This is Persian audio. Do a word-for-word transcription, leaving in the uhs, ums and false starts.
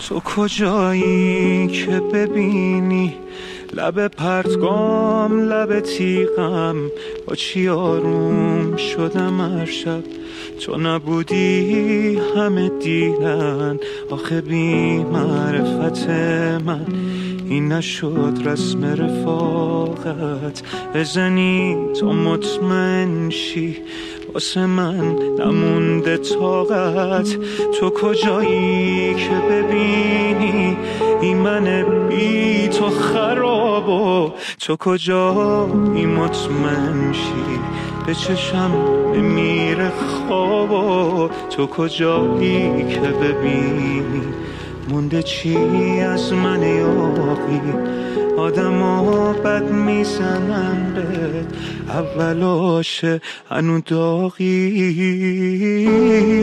تو کجایی که ببینی لب پرتگام لب تیغم با چی آروم شدم هر شب تو نبودی همه دیرن آخه بی معرفت من این نشد رسم رفاقت بزنی تو مطمئن شی واسه من نمونده طاقت تو کجایی که ببینی این من بی تو خراب و تو کجایی مطمئن شی به چشم نمیره خواب و تو کجایی که ببینی مونده چی از من یاقی آدم ها بد میزنن به اول آشه هنو داغی